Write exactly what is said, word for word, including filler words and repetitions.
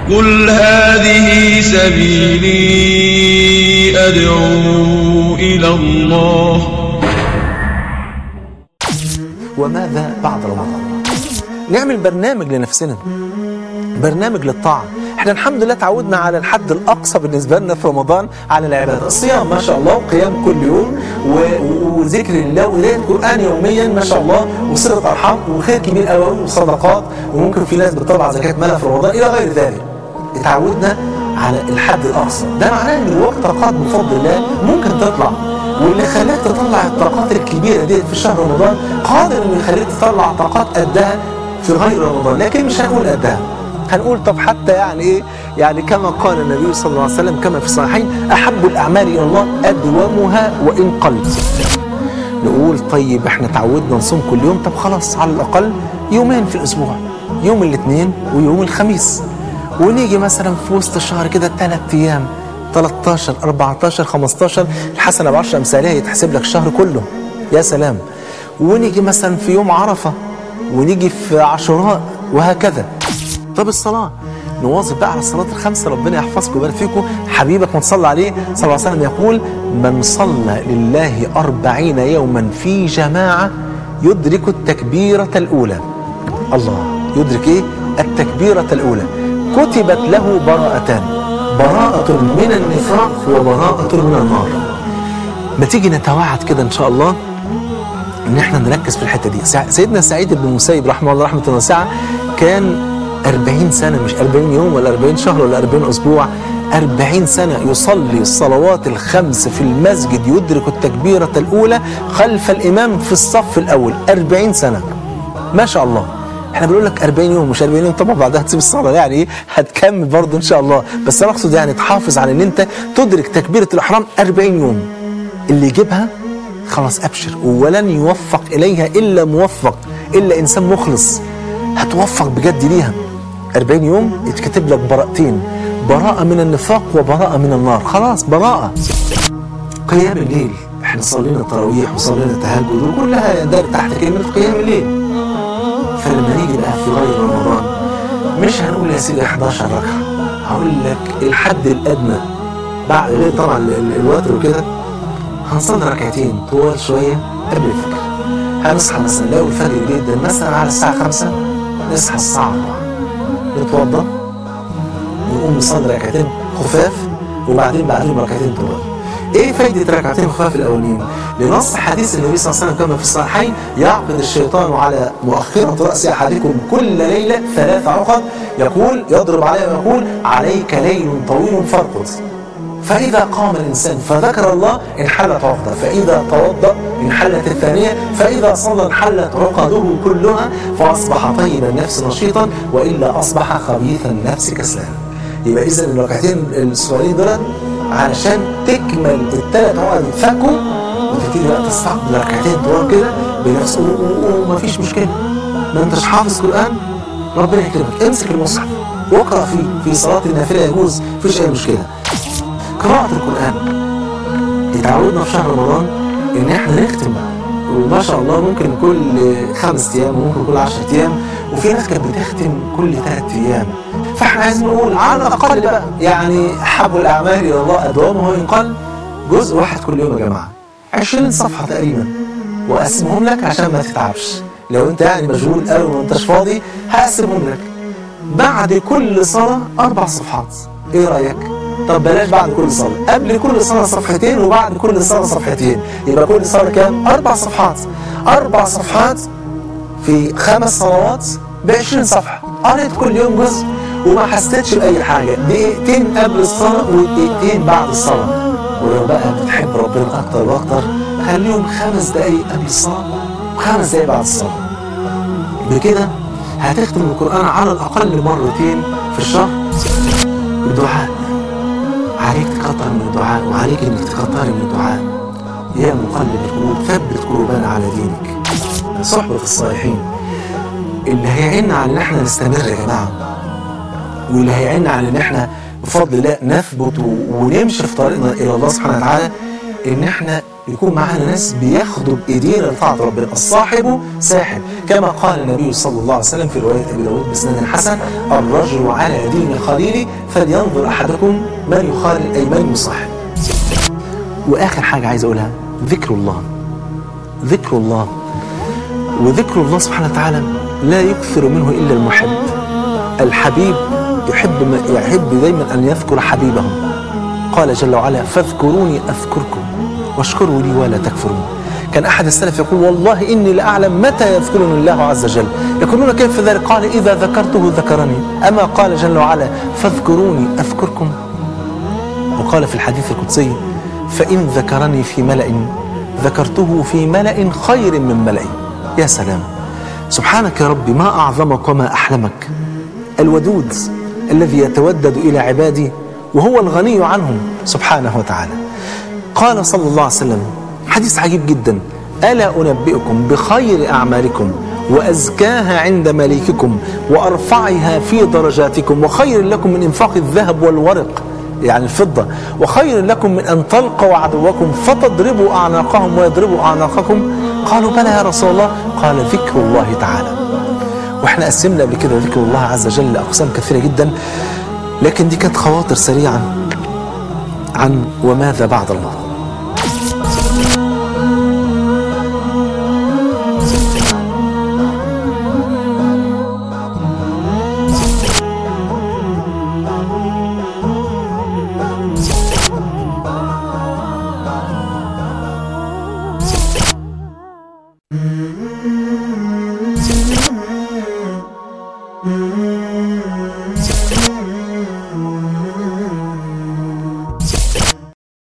قل هذه سبيلي أدعو إلى الله. وماذا بعد رمضان؟ نعمل برنامج لنفسنا، برنامج للطاعة. احنا الحمد لله تعودنا على الحد الأقصى بالنسبة لنا في رمضان على العبادة، الصيام ما شاء الله، وقيام كل يوم، وذكر الله، وقراءة القرآن يوميا ما شاء الله، وصلة أرحام، وخير كبير قوي، وصدقات، وممكن في ناس بتطلع زكاة مالها في رمضان إلى غير ذلك. اتعودنا على الحد الأقصى، ده معناه إن الوقت طاقات بفضل الله ممكن تطلع، واللي خلاك تطلع الطاقات الكبيرة دي في شهر رمضان قادر إنه يخليك تطلع طاقات قدها في غير رمضان، لكن مش هنقول قدها، هنقول طب حتى يعني ايه؟ يعني كما قال النبي صلى الله عليه وسلم كما في الصحيحين: احب الاعمال الى الله ادومها وان قل. نقول طيب احنا تعودنا نصوم كل يوم، طب خلاص على الاقل يومين في الاسبوع، يوم الاثنين ويوم الخميس، ونيجي مثلا في وسط الشهر كده ثلاث ايام، ثلاثة عشر أربعة عشر خمسة عشر، الحسنه بعشر امثالها يتحسب لك الشهر كله، يا سلام. ونيجي مثلا في يوم عرفه، ونيجي في عاشوراء، وهكذا. طب الصلاة نواظب بقى على الصلاة الخمسة، ربنا يحفظكم ويبارك فيكم. حبيبك من صلى عليه صلى الله عليه وسلم يقول: من صلى لله أربعين يوما في جماعة يدرك التكبيرة الأولى. الله، يدرك إيه؟ التكبيرة الأولى. كتبت له براءتان، براءة من النفاق وبراءة من النار. ما تيجي نتواعد كده إن شاء الله إن إحنا نركز في الحتة دي. سيدنا سعيد بن المسيب رحمه الله رحمة واسعة كان أربعين سنة، مش أربعين يوم ولا أربعين شهر ولا أربعين أسبوع، أربعين سنة يصلي الصلوات الخمس في المسجد، يدرك التكبيرة الأولى خلف الإمام في الصف الأول. أربعين سنة ما شاء الله. احنا بنقول لك أربعين يوم، مش أربعين يوم طبعا بعدها تسيب الصلاة، يعني ايه هتكمل برضه إن شاء الله، بس أنا أقصد يعني تحافظ على إن أنت تدرك تكبيرة الإحرام أربعين يوم. اللي يجيبها خلاص أبشر، ولن يوفق إليها إلا موفق، إلا إنسان مخلص، هتوفق بجد ليها. أربعين يوم يتكتب لك براءتين، براءة من النفاق وبراءة من النار، خلاص براءة. قيام الليل، احنا صلينا التراويح وصلينا التهجد وكلها دار تحت كلمة قيام الليل. فلما نيجي بقى في غير رمضان مش هنقول يا سيدي إحدى عشرة ركعة، هقول لك الحد الأدنى بعد غير طبعا الوتر وكده، هنصلي ركعتين طوال شوية قبل الفجر. هنصحى مثلا لو الفجر جدا مثلا على الساعة خمسة، نصحى الساعة أربعة، نتوضى ونقوم نصلي ركعتين خفاف، وبعدين بعدين ركعتين طوال. ايه فايدة ركعتين خفاف الاولين؟ لنص حديث النبي صلى الله عليه وسلم كما في الصحيحين: يعقد الشيطان على مؤخرة رأس احدكم كل ليلة ثلاث عقد، يقول يضرب عليه ويقول: عليك ليل طويل فارقد. فإذا قام الإنسان فذكر الله انحلت عقده، فإذا توضأ انحلت الثانية، فإذا صلى انحلت عقده كلها، فأصبح طيب النفس نشيطا، وإلا أصبح خبيث النفس كسلانا. يبقى إذا الركعتين الصغيرين دول علشان تكمل الثلاث عقد يتفكوا، وتبتدي بقى تستقبل ركعتين طوال كده بنفس، ومفيش مشكلة. ما أنتش حافظ قرآن، ربنا يكرمك، امسك المصحف واقرأ فيه، في صلاة النافلة يجوز، مفيش أي مشكلة. قراءة القرآن، اتعودنا في شهر رمضان ان احنا نختم، وما شاء الله ممكن كل خمس ايام وممكن كل عشر ايام، وفي ناس كانت بتختم كل ثلاث ايام. فاحنا عايزين نقول على الاقل بقى يعني احب الاعمال الى الله ادومها وان قل، جزء واحد كل يوم يا جماعه، عشرين صفحه تقريبا، واقسمهم لك عشان ما تتعبش. لو انت يعني مشغول قوي وما انتش فاضي هقسمهم لك بعد كل صلاه اربع صفحات. ايه رايك؟ طب بلاش بعد كل صلاة، قبل كل صلاة صفحتين وبعد كل صلاة صفحتين، يبقى كل صلاة كام؟ أربع صفحات. أربع صفحات في خمس صلوات بعشرين صفحة، قريت كل يوم جزء وما حسيتش بأي حاجة، دقيقتين قبل الصلاة ودقيقتين بعد الصلاة. ولو بقى بتحب ربنا أكتر وأكتر خليهم خمس دقايق قبل الصلاة وخمس دقايق بعد الصلاة. بكده هتختم القرآن على الأقل مرتين في الشهر. الدعاء عليك تكتر من الدعاء، وعليك انك تكتري من الدعاء. يا مقلب القلوب ثبت قلوبنا على دينك. صحبة الصالحين اللي هيعيننا على ان احنا نستمر يا جماعة، واللي هيعيننا على ان احنا بفضل الله نثبت ونمشي في طريقنا الى الله سبحانه وتعالى، ان احنا يكون معانا ناس بياخدوا بايدينا لطاعة ربنا. الصاحب ساحب، كما قال النبي صلى الله عليه وسلم في رواية ابي داود بسند حسن: الرجل على دين خليله فلينظر احدكم من يخالل اي من يصاحب. واخر حاجة عايز اقولها: ذكر الله. ذكر الله، وذكر الله سبحانه وتعالى لا يكثر منه الا المحب. الحبيب يحب ما يحب دايما ان يذكر حبيبه. قال جل وعلا: فاذكروني اذكركم واشكروا لي ولا تكفرون. كان احد السلف يقول: والله اني لاعلم متى يذكرني الله عز وجل. يقولون: كيف ذلك؟ قال: اذا ذكرته ذكرني. اما قال جل وعلا: فاذكروني اذكركم. وقال في الحديث القدسي: فان ذكرني في ملأ ذكرته في ملأ خير من ملئ. يا سلام، سبحانك يا ربي، ما اعظمك وما احلمك. الودود الذي يتودد الى عبادي وهو الغني عنهم سبحانه وتعالى. قال صلى الله عليه وسلم حديث عجيب جدا: ألا أنبئكم بخير أعمالكم وأزكاها عند مليككم وأرفعها في درجاتكم وخير لكم من إنفاق الذهب والورق، يعني الفضة، وخير لكم من أن تلقوا عدوكم فتضربوا أعناقهم ويضربوا أعناقكم؟ قالوا: بلى يا رسول الله. قال: ذكر الله تعالى. وإحنا قسمنا قبل كده ذكر الله عز وجل لأقسام كثيرة جدا، لكن دي كانت خواطر سريعا عن وماذا بعد الله.